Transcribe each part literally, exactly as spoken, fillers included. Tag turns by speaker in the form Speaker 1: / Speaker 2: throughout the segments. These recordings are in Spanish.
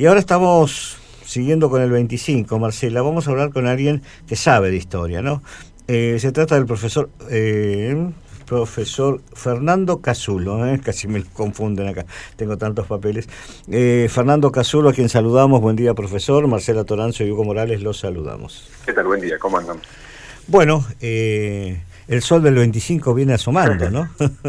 Speaker 1: Y ahora estamos siguiendo con el veinticinco, Marcela. Vamos a hablar con alguien que sabe de historia, ¿no? Eh, se trata del profesor eh, profesor Fernando Casulo, ¿eh? Casi me confunden acá, tengo tantos papeles. Eh, Fernando Casulo, a quien saludamos. Buen día, profesor. Marcela Toranzo y Hugo Morales, los saludamos.
Speaker 2: ¿Qué tal? Buen día, ¿cómo andan?
Speaker 1: Bueno, eh, el sol del veinticinco viene asomando, ¿no?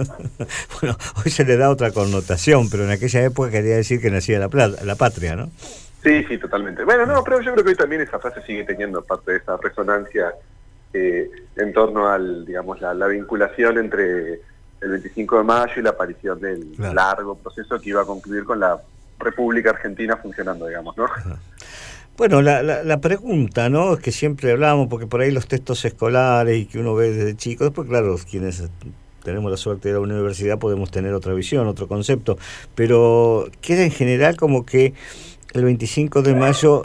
Speaker 1: Bueno, hoy se le da otra connotación, pero en aquella época quería decir que nacía la, la patria, ¿no?
Speaker 2: Sí, sí, totalmente. Bueno, no, pero yo creo que hoy también esa frase sigue teniendo parte de esa resonancia eh, en torno al, digamos, la, la vinculación entre el veinticinco de mayo y la aparición del claro. largo proceso que iba a concluir con la República Argentina funcionando, digamos, ¿no?
Speaker 1: Ajá. Bueno, la, la, la pregunta, ¿no?, es que siempre hablamos, porque por ahí los textos escolares y que uno ve desde chico, después, claro, quienes tenemos la suerte de la universidad podemos tener otra visión, otro concepto, pero queda en general como que el veinticinco de mayo,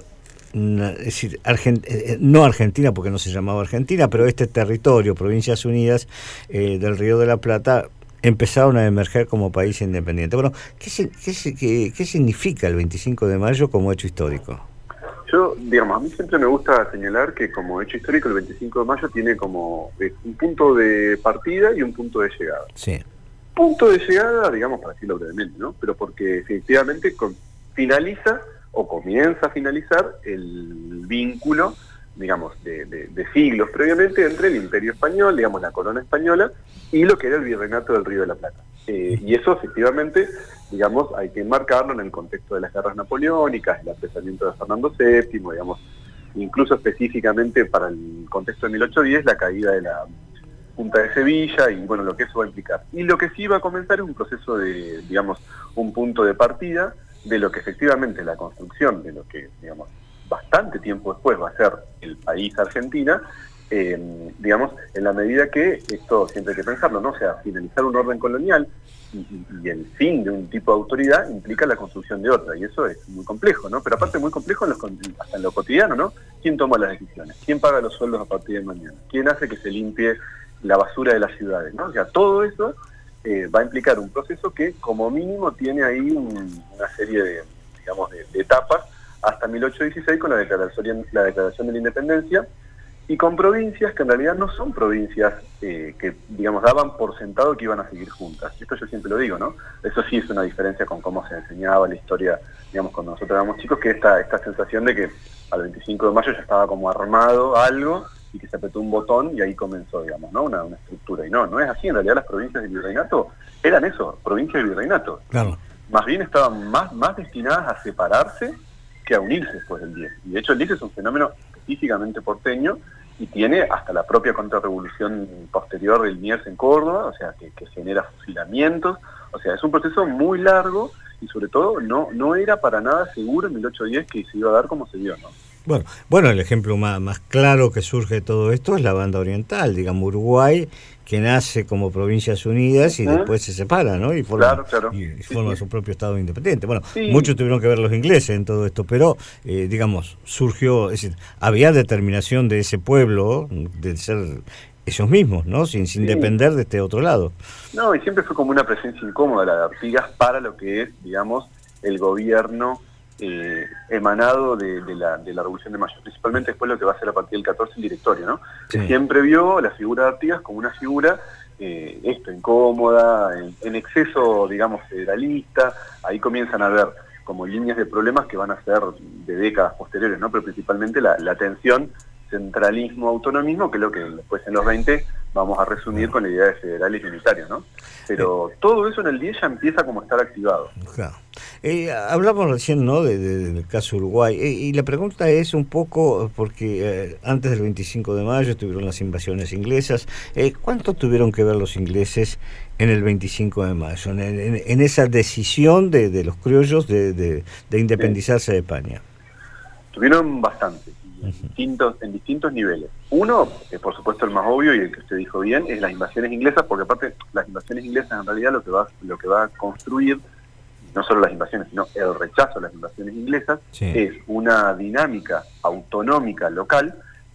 Speaker 1: es decir, Argent, no Argentina, porque no se llamaba Argentina, pero este territorio, Provincias Unidas eh, del Río de la Plata, empezaron a emerger como país independiente. Bueno, ¿qué, qué, qué, qué significa el veinticinco de mayo como hecho histórico?
Speaker 2: Yo, digamos, a mí siempre me gusta señalar que como hecho histórico el veinticinco de mayo tiene como eh, un punto de partida y un punto de llegada.
Speaker 1: Sí.
Speaker 2: Punto de llegada, digamos, para decirlo brevemente, ¿no? Pero porque efectivamente con, finaliza o comienza a finalizar el vínculo, digamos, de, de, de siglos previamente entre el Imperio Español, digamos, la corona española, y lo que era el Virreinato del Río de la Plata. Eh, y eso efectivamente, digamos, hay que enmarcarlo en el contexto de las guerras napoleónicas, el apresamiento de Fernando séptimo, digamos, incluso específicamente para el contexto de mil ochocientos diez, la caída de la Junta de Sevilla y, bueno, lo que eso va a implicar. Y lo que sí va a comenzar es un proceso de, digamos, un punto de partida de lo que efectivamente la construcción de lo que, digamos, bastante tiempo después va a ser el país Argentina, eh, digamos, en la medida que esto siempre hay que pensarlo, ¿no? O sea, finalizar un orden colonial y, y, y el fin de un tipo de autoridad implica la construcción de otra, y eso es muy complejo, ¿no? Pero aparte muy complejo en los, hasta en lo cotidiano, ¿no? ¿Quién toma las decisiones? ¿Quién paga los sueldos a partir de mañana? ¿Quién hace que se limpie la basura de las ciudades, ¿no? O sea, todo eso eh, va a implicar un proceso que como mínimo tiene ahí un, una serie de, digamos, de, de etapas hasta mil ochocientos dieciséis con la declaración, la declaración de la independencia, y con provincias que en realidad no son provincias eh, que, digamos, daban por sentado que iban a seguir juntas. Esto yo siempre lo digo, ¿no? Eso sí es una diferencia con cómo se enseñaba la historia, digamos, cuando nosotros éramos chicos, que esta, esta sensación de que al veinticinco de mayo ya estaba como armado algo y que se apretó un botón y ahí comenzó, digamos, ¿no? Una, una estructura. Y no, no es así. En realidad las provincias del virreinato eran eso, provincias del virreinato.
Speaker 1: Claro.
Speaker 2: Más bien estaban más, más destinadas a separarse que a unirse después del diez. Y de hecho el diez es un fenómeno específicamente porteño y tiene hasta la propia contrarrevolución posterior del Miers en Córdoba, o sea, que, que genera fusilamientos. O sea, es un proceso muy largo y sobre todo no, no era para nada seguro en mil ochocientos diez que se iba a dar como se dio, ¿no?
Speaker 1: Bueno, bueno, el ejemplo más, más claro que surge de todo esto es la Banda Oriental, digamos, Uruguay, que nace como Provincias Unidas y ¿Eh? después se separa, ¿no? Y forma,
Speaker 2: claro, claro.
Speaker 1: y forma sí, sí. su propio Estado independiente. Bueno,
Speaker 2: sí.
Speaker 1: muchos tuvieron que ver los ingleses en todo esto, pero, eh, digamos, surgió, es decir, había determinación de ese pueblo de ser ellos mismos, ¿no? Sin, sin sí. depender de este otro lado.
Speaker 2: No, y siempre fue como una presencia incómoda la de Artigas para lo que es, digamos, el gobierno Eh, emanado de, de, la, de la Revolución de Mayo, principalmente después lo que va a ser a partir del catorce el directorio, ¿no? Sí. Que siempre vio la figura de Artigas como una figura eh, esto, incómoda, en, en exceso, digamos, federalista. Ahí comienzan a ver como líneas de problemas que van a ser de décadas posteriores, ¿no? Pero principalmente la, la tensión centralismo-autonomismo, que es lo que después en los veinte vamos a resumir con la idea de federales y unitarios, ¿no? Pero todo eso en el diez ya empieza como a estar activado.
Speaker 1: Claro. Eh, hablamos recién, ¿no?, de, de, del caso Uruguay, eh, y la pregunta es un poco, porque eh, antes del veinticinco de mayo estuvieron las invasiones inglesas, eh, ¿cuánto tuvieron que ver los ingleses en el veinticinco de mayo, en, en, en esa decisión de, de los criollos de, de, de independizarse de España?
Speaker 2: Tuvieron bastante, en, uh-huh. distintos, en distintos niveles. Uno, eh, por supuesto el más obvio y el que usted dijo bien, es las invasiones inglesas, porque aparte las invasiones inglesas en realidad lo que va, lo que va a construir, no solo las invasiones, sino el rechazo a las invasiones inglesas, sí. es una dinámica autonómica local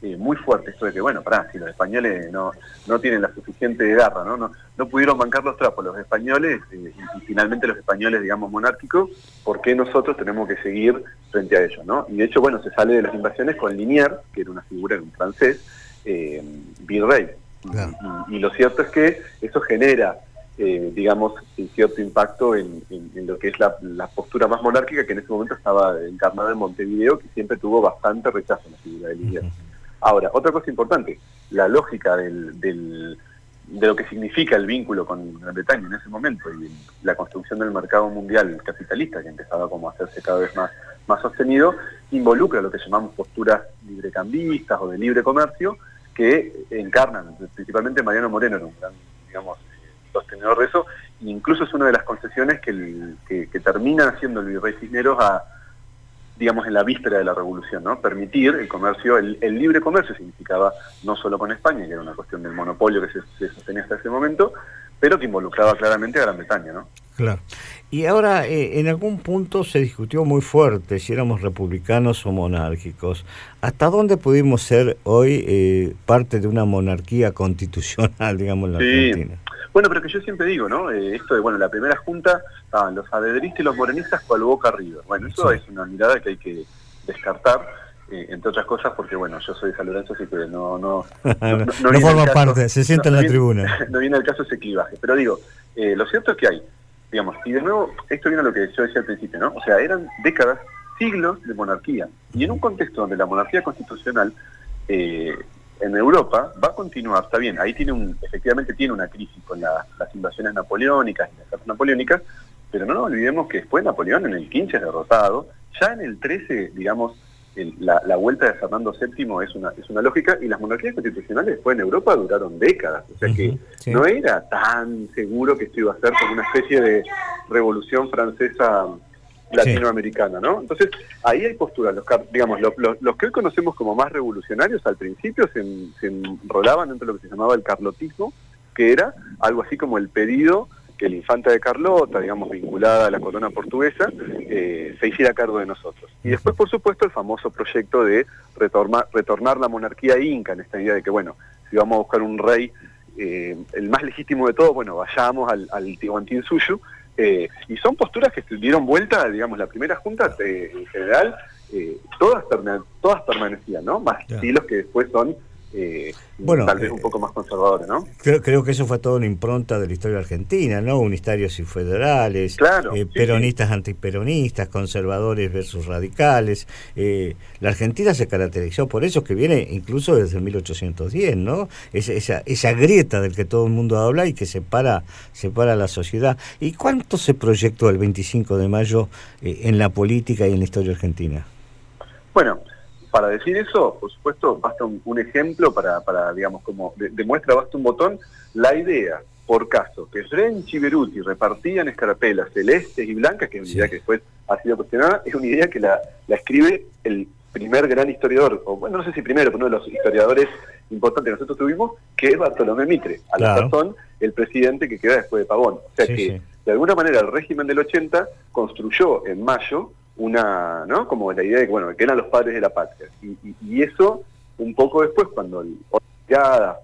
Speaker 2: eh, muy fuerte esto de que, bueno, pará, si los españoles no, no tienen la suficiente garra, ¿no? No, no pudieron bancar los trapos los españoles, eh, y, y finalmente los españoles, digamos, monárquicos, ¿por qué nosotros tenemos que seguir frente a ellos, ¿no? Y de hecho, bueno, se sale de las invasiones con Liniers, que era una figura, era un francés, eh, virrey. Claro. Y, y, y lo cierto es que eso genera, eh, digamos, cierto impacto en, en, en lo que es la, la postura más monárquica, que en ese momento estaba encarnada en Montevideo, que siempre tuvo bastante rechazo en la figura de Liniers. Uh-huh. Ahora, otra cosa importante, la lógica del, del, de lo que significa el vínculo con Gran Bretaña en ese momento y la construcción del mercado mundial capitalista, que empezaba como a hacerse cada vez más, más sostenido, involucra lo que llamamos posturas librecambistas o de libre comercio, que encarnan, principalmente Mariano Moreno era un gran, digamos, sostenedor de eso, e incluso es una de las concesiones que, el, que, que termina haciendo el virrey Cisneros a, digamos, en la víspera de la revolución, ¿no? Permitir el comercio, el, el libre comercio significaba no solo con España, que era una cuestión del monopolio que se, se sostenía hasta ese momento, pero que involucraba claramente a Gran Bretaña, ¿no?
Speaker 1: Claro. Y ahora, eh, en algún punto se discutió muy fuerte si éramos republicanos o monárquicos. ¿Hasta dónde pudimos ser hoy eh, parte de una monarquía constitucional, digamos, en la sí. Argentina?
Speaker 2: Bueno, pero que yo siempre digo, ¿no? Eh, esto de, bueno, la primera junta estaban los saavedristas y los morenistas cual Boca River. Bueno, eso sí. es una mirada que hay que descartar, eh, entre otras cosas, porque, bueno, yo soy de San Lorenzo, así que no... No, no, no, no,
Speaker 1: no forma caso, parte, se sienta no, en la
Speaker 2: no
Speaker 1: tribuna.
Speaker 2: Viene, no viene al caso ese clivaje. Pero digo, eh, lo cierto es que hay, digamos, y de nuevo, esto viene a lo que yo decía al principio, ¿no? O sea, eran décadas, siglos de monarquía. Y en un contexto donde la monarquía constitucional... Eh, en Europa va a continuar, está bien, ahí tiene un, efectivamente tiene una crisis con la, las invasiones napoleónicas y las guerras napoleónicas, pero no nos olvidemos que después Napoleón en el quince es derrotado, ya en el trece, digamos, el, la, la vuelta de Fernando séptimo es una, es una lógica, y las monarquías constitucionales después en Europa duraron décadas, o sea uh-huh, que sí. no era tan seguro que esto iba a ser como una especie de revolución francesa latinoamericana, ¿no? Entonces, ahí hay posturas, los, digamos, los, los, los que hoy conocemos como más revolucionarios, al principio se, se enrolaban dentro de lo que se llamaba el carlotismo, que era algo así como el pedido que la infanta de Carlota, digamos, vinculada a la corona portuguesa, eh, se hiciera cargo de nosotros. Y después, por supuesto, el famoso proyecto de retornar, retornar la monarquía inca, en esta idea de que, bueno, si vamos a buscar un rey, eh, el más legítimo de todos, bueno, vayamos al, al Tihuantinsuyu. Eh, y son posturas que se dieron vuelta, digamos, la primera junta, eh, en general, eh, todas, todas permanecían, ¿no? Más yeah. estilos que después son eh, bueno, tal vez eh, un poco más conservadores, ¿no?
Speaker 1: Creo, creo que eso fue toda una impronta de la historia argentina, ¿no? Unitarios y federales,
Speaker 2: claro,
Speaker 1: eh,
Speaker 2: sí,
Speaker 1: peronistas,
Speaker 2: sí.
Speaker 1: antiperonistas, conservadores versus radicales. Eh, la Argentina se caracterizó por eso, que viene incluso desde mil ochocientos diez, ¿no? Esa, esa, esa grieta del que todo el mundo habla y que separa, separa a la sociedad. ¿Y cuánto se proyectó el veinticinco de mayo eh, en la política y en la historia argentina?
Speaker 2: Bueno, para decir eso, por supuesto, basta un, un ejemplo para, para, digamos, como de, demuestra, basta un botón, la idea, por caso, que Renchi y Beruti repartían escarapelas celestes y blancas, que es una sí. idea que después ha sido cuestionada, es una idea que la, la escribe el primer gran historiador, o bueno, no sé si primero, pero uno de los historiadores importantes que nosotros tuvimos, que es Bartolomé Mitre, a la claro. razón, el presidente que queda después de Pavón. O sea sí, que, sí. de alguna manera, el régimen del ochenta construyó en mayo una, ¿no? Como la idea de que, bueno, que eran los padres de la patria. Y, y, y eso, un poco después, cuando ya,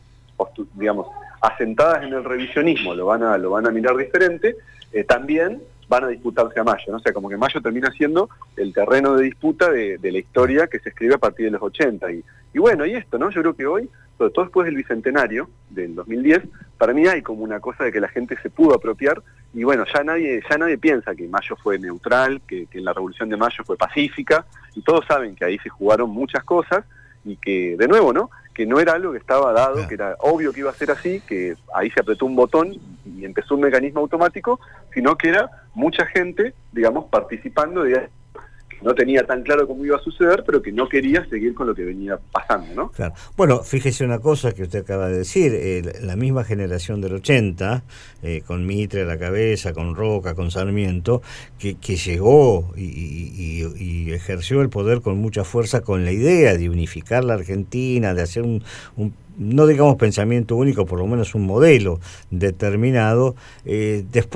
Speaker 2: digamos, asentadas en el revisionismo, lo van a, lo van a mirar diferente, eh, también van a disputarse a Mayo, ¿no? O sea, como que Mayo termina siendo el terreno de disputa de, de la historia que se escribe a partir de los ochenta. Y, y bueno, y esto, ¿no? Yo creo que hoy, sobre todo después del Bicentenario, del dos mil diez, para mí hay como una cosa de que la gente se pudo apropiar, y bueno, ya nadie ya nadie piensa que Mayo fue neutral, que, que la Revolución de Mayo fue pacífica, y todos saben que ahí se jugaron muchas cosas, y que, de nuevo, ¿no? Que no era algo que estaba dado, yeah. que era obvio que iba a ser así, que ahí se apretó un botón y empezó un mecanismo automático, sino que era mucha gente, digamos, participando de que no tenía tan claro cómo iba a suceder, pero que no quería seguir con lo que venía pasando, ¿no?
Speaker 1: Claro. Bueno, fíjese una cosa que usted acaba de decir, eh, la misma generación del ochenta, eh, con Mitre a la cabeza, con Roca, con Sarmiento, que, que llegó y, y, y ejerció el poder con mucha fuerza con la idea de unificar la Argentina, de hacer un, un no digamos pensamiento único, por lo menos un modelo determinado, eh, después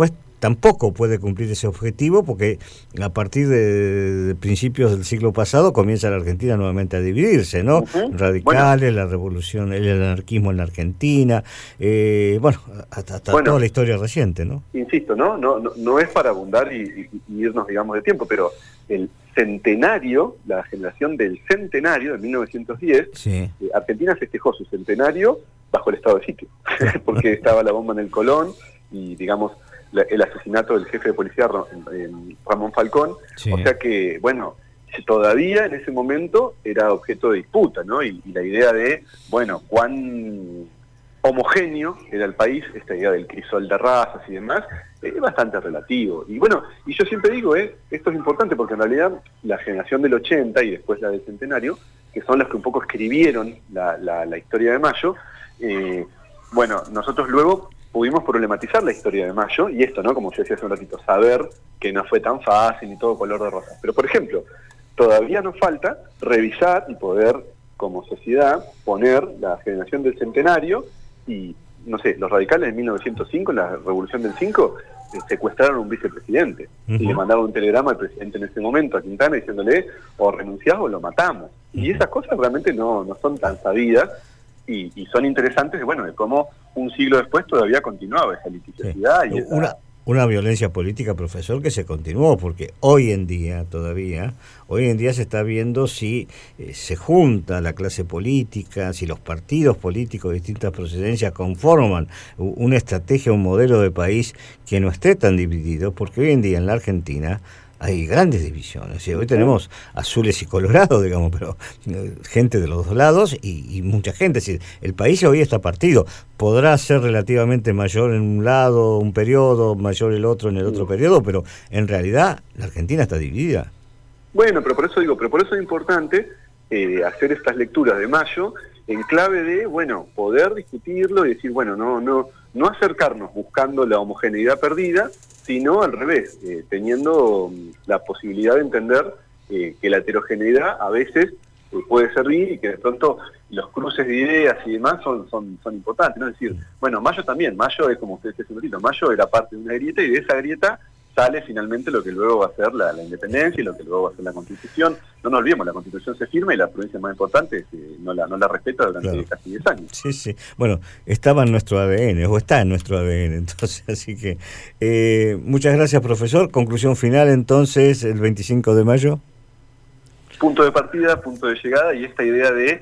Speaker 1: tampoco puede cumplir ese objetivo porque a partir de, de principios del siglo pasado comienza la Argentina nuevamente a dividirse, ¿no? Uh-huh. Radicales, bueno, la revolución, el anarquismo en la Argentina, eh, bueno, hasta, hasta bueno, toda la historia reciente, ¿no?
Speaker 2: Insisto, ¿no? No, no, no es para abundar y, y, y irnos, digamos, de tiempo, pero el centenario, la generación del centenario de mil novecientos diez, sí. eh, Argentina festejó su centenario bajo el estado de sitio, porque estaba la bomba en el Colón y, digamos, la, el asesinato del jefe de policía eh, Ramón Falcón, sí. O sea que, bueno, todavía en ese momento era objeto de disputa, ¿no? Y, y la idea de, bueno, cuán homogéneo era el país, esta idea del crisol de razas y demás, es bastante relativo. Y bueno, y yo siempre digo, eh, esto es importante porque en realidad la generación del ochenta y después la del centenario, que son los que un poco escribieron la, la, la historia de Mayo, eh, bueno, nosotros luego pudimos problematizar la historia de Mayo, y esto, ¿no? Como yo decía hace un ratito, saber que no fue tan fácil ni todo color de rosa. Pero, por ejemplo, todavía nos falta revisar y poder, como sociedad, poner la generación del centenario y, no sé, los radicales de mil novecientos cinco, en la Revolución del cinco, eh, secuestraron a un vicepresidente. Uh-huh. Y le mandaron un telegrama al presidente en ese momento, a Quintana, diciéndole, o renunciás o lo matamos. Uh-huh. Y esas cosas realmente no, no son tan sabidas y, y son interesantes, bueno, de cómo un siglo después todavía continuaba esa litigiosidad. Sí. Y esa...
Speaker 1: Una... Una violencia política, profesor, que se continuó, porque hoy en día todavía, hoy en día se está viendo si eh, se junta la clase política, si los partidos políticos de distintas procedencias conforman una estrategia, un modelo de país que no esté tan dividido, porque hoy en día en la Argentina hay grandes divisiones. ¿Sí? Hoy tenemos azules y colorados, digamos, pero eh, gente de los dos lados y, y mucha gente. Es decir, el país hoy está partido. Podrá ser relativamente mayor en un lado, un periodo, mayor el otro en el otro periodo, pero en realidad la Argentina está dividida.
Speaker 2: Bueno, pero por eso digo, pero por eso es importante eh, hacer estas lecturas de Mayo en clave de, bueno, poder discutirlo y decir, bueno, no, no, no acercarnos buscando la homogeneidad perdida, sino al revés, eh, teniendo la posibilidad de entender eh, que la heterogeneidad a veces eh, puede servir y que de pronto los cruces de ideas y demás son son son importantes, ¿no? Es decir, bueno, Mayo también, Mayo es como usted decía hace un ratito, Mayo era parte de una grieta y de esa grieta sale finalmente lo que luego va a ser la, la independencia y lo que luego va a ser la Constitución. No nos olvidemos, la Constitución se firma y la provincia más importante eh, no la no la respeta durante claro. casi diez años.
Speaker 1: Sí, sí. Bueno, estaba en nuestro A D N, o está en nuestro A D N, entonces, así que... Eh, muchas gracias, profesor. Conclusión final, entonces, el veinticinco de mayo.
Speaker 2: Punto de partida, punto de llegada, y esta idea de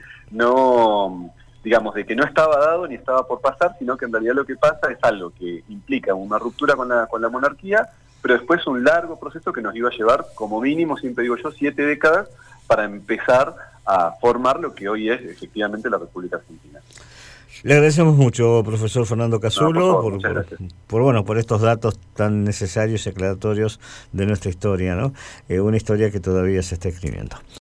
Speaker 2: no... digamos, de que no estaba dado ni estaba por pasar, sino que en realidad lo que pasa es algo que implica una ruptura con la, con la monarquía, pero después un largo proceso que nos iba a llevar, como mínimo, siempre digo yo, siete décadas para empezar a formar lo que hoy es efectivamente la República Argentina.
Speaker 1: Le agradecemos mucho, profesor Fernando Casulo, no, por, favor, por, por, por, bueno, por estos datos tan necesarios y aclaratorios de nuestra historia, ¿no? Eh, una historia que todavía se está escribiendo.